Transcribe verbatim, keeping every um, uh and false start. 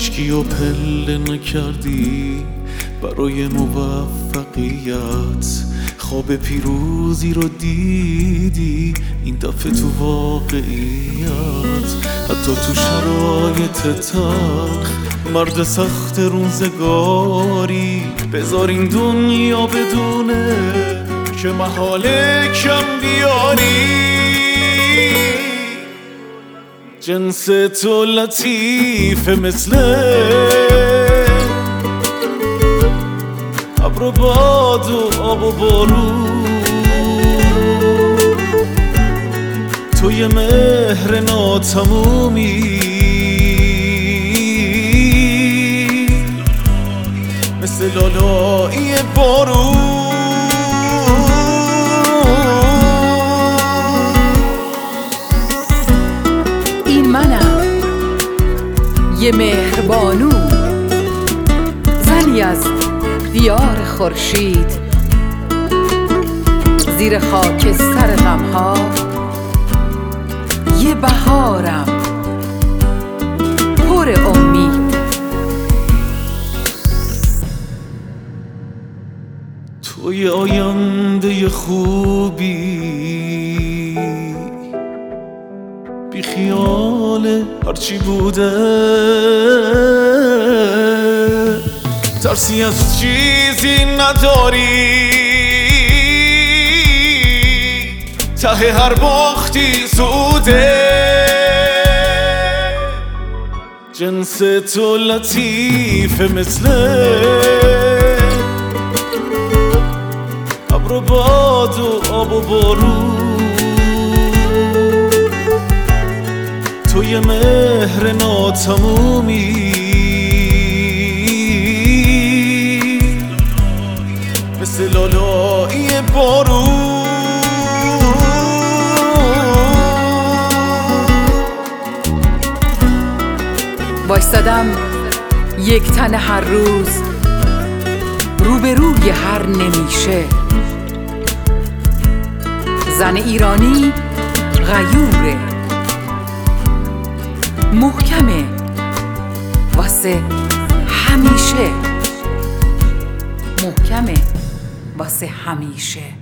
هیچکی و پله نکردی برای موفقیت، خواب پیروزی رو دیدی این دفعه تو واقعیت. حتی تو شرایط تلخ مرد سخت روزگاری، بذار این دنیا بدونه که محاله کم بیاری. جنس تو لطیفه مثل ابر و باد و آب و بارون، تو یه مهر ناتمومی مثل لالایی بارون. این منم، یه مهربانو، زنی از دیار خورشید، زیر خاک سر غمها یه بهارم پر امید. تو یه آینده خوبی، بی خیال هرچی بوده، ترسی از چیزی نداری، ته هر باختی زوده. جنس تو لطیفه مثل ابر و باد و آب و بارون، تو یه مهر ناتمومی مثل لالایی بارون. وایستادم یک تن هر روز روبروی هر نمیشه. زن ایرانی غیوره، محکمه واسه همیشه، محکمه واسه همیشه.